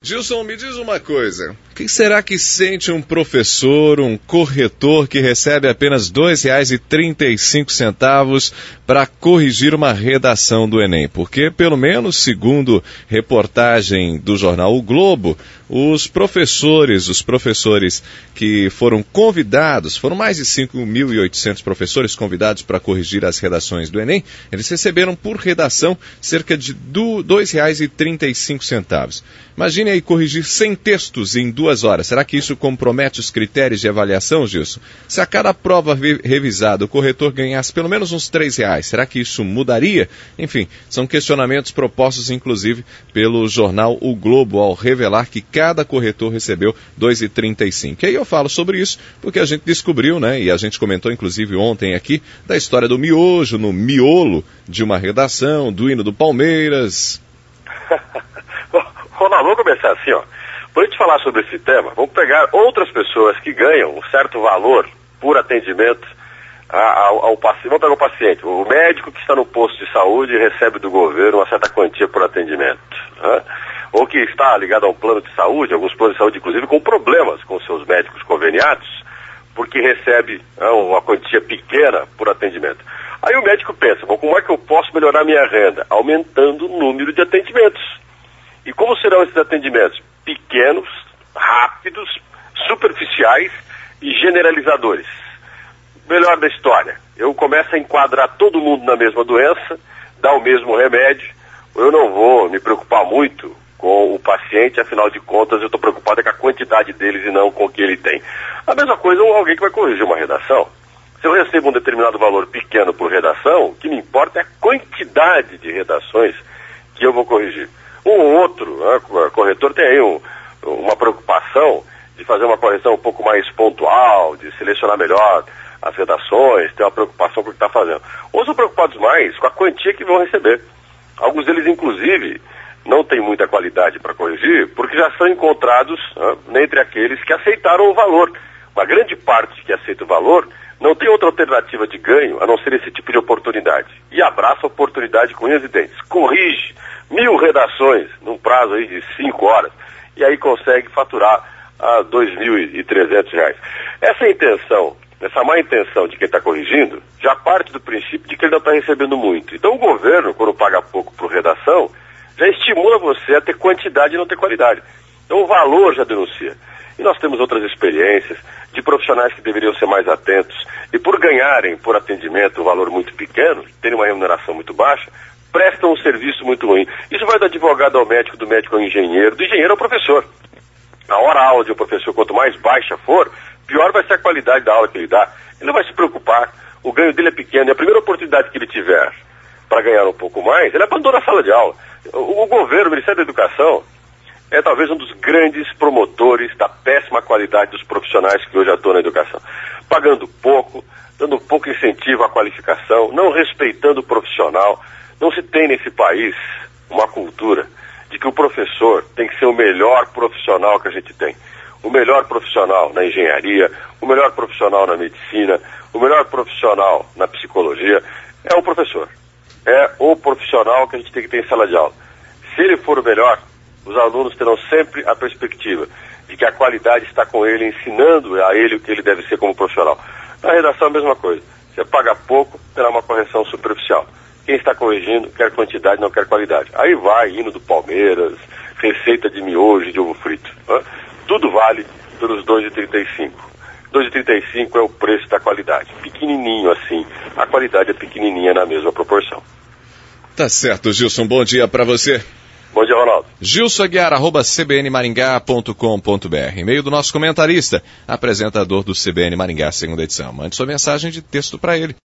Gilson, me diz uma coisa, o que será que sente um professor, um corretor que recebe apenas R$ 2,35 para corrigir uma redação do Enem? Porque, pelo menos, segundo reportagem do jornal O Globo, os professores que foram convidados, foram mais de 5.800 professores convidados para corrigir as redações do Enem, eles receberam por redação cerca de R$ 2,35. Imagine aí corrigir 100 textos em 2 horas. Será que isso compromete os critérios de avaliação, Gilson? Se a cada prova revisada o corretor ganhasse pelo menos uns R$ 3, será que isso mudaria? Enfim, são questionamentos propostos inclusive pelo jornal O Globo ao revelar que cada corretor recebeu R$ 2,35. E aí eu falo sobre isso porque a gente descobriu, e a gente comentou inclusive ontem aqui, da história do miojo, no miolo de uma redação, do hino do Palmeiras. Ronaldo, vamos começar assim, Para a gente falar sobre esse tema, vamos pegar outras pessoas que ganham um certo valor por atendimento ao paciente. Vamos pegar o paciente, o médico que está no posto de saúde e recebe do governo uma certa quantia por atendimento. Ou que está ligado a um plano de saúde, alguns planos de saúde, inclusive, com problemas com seus médicos conveniados, porque recebe uma quantia pequena por atendimento. Aí o médico pensa, como é que eu posso melhorar minha renda? Aumentando o número de atendimentos. E como serão esses atendimentos? Pequenos, rápidos, superficiais e generalizadores. Melhor da história, eu começo a enquadrar todo mundo na mesma doença, dar o mesmo remédio, eu não vou me preocupar muito com o paciente, afinal de contas eu estou preocupado com a quantidade deles e não com o que ele tem. A mesma coisa alguém que vai corrigir uma redação. Se eu recebo um determinado valor pequeno por redação, o que me importa é a quantidade de redações que eu vou corrigir. Um ou outro corretor tem aí uma preocupação de fazer uma correção um pouco mais pontual, de selecionar melhor as redações, ter uma preocupação com o que está fazendo. Ou são preocupados mais com a quantia que vão receber. Alguns deles, inclusive, não têm muita qualidade para corrigir, porque já são encontrados entre aqueles que aceitaram o valor. Uma grande parte que aceita o valor não tem outra alternativa de ganho a não ser esse tipo de oportunidade. E abraça a oportunidade com unhas e dentes. Corrige 1.000 redações num prazo aí de 5 horas e aí consegue faturar R$ 2.300. Essa intenção, essa má intenção de quem está corrigindo, já parte do princípio de que ele não está recebendo muito. Então o governo, quando paga pouco por redação, já estimula você a ter quantidade e não ter qualidade. Então o valor já denuncia. E nós temos outras experiências de profissionais que deveriam ser mais atentos e por ganharem por atendimento um valor muito pequeno, terem uma remuneração muito baixa, prestam um serviço muito ruim. Isso vai do advogado ao médico, do médico ao engenheiro, do engenheiro ao professor. A hora-aula de um professor, quanto mais baixa for, pior vai ser a qualidade da aula que ele dá. Ele não vai se preocupar, o ganho dele é pequeno, e a primeira oportunidade que ele tiver para ganhar um pouco mais, ele abandona a sala de aula. O governo, o Ministério da Educação, é talvez um dos grandes promotores da péssima qualidade dos profissionais que hoje atuam na educação. Pagando pouco, dando pouco incentivo à qualificação, não respeitando o profissional. Não se tem nesse país uma cultura de que o professor tem que ser o melhor profissional que a gente tem. O melhor profissional na engenharia, o melhor profissional na medicina, o melhor profissional na psicologia é o professor. É o profissional que a gente tem que ter em sala de aula. Se ele for o melhor, os alunos terão sempre a perspectiva de que a qualidade está com ele, ensinando a ele o que ele deve ser como profissional. Na redação a mesma coisa. Você paga pouco, terá uma correção superficial. Quem está corrigindo quer quantidade, não quer qualidade. Aí vai hino do Palmeiras, receita de miojo, de ovo frito. Tudo vale pelos R$ 2,35. R$ 2,35 é o preço da qualidade. Pequenininho assim, a qualidade é pequenininha na mesma proporção. Tá certo, Gilson. Bom dia para você. Bom dia, Ronaldo. gilsoaguiar@cbnmaringá.com.br. E-mail do nosso comentarista, apresentador do CBN Maringá, segunda edição. Mande sua mensagem de texto para ele.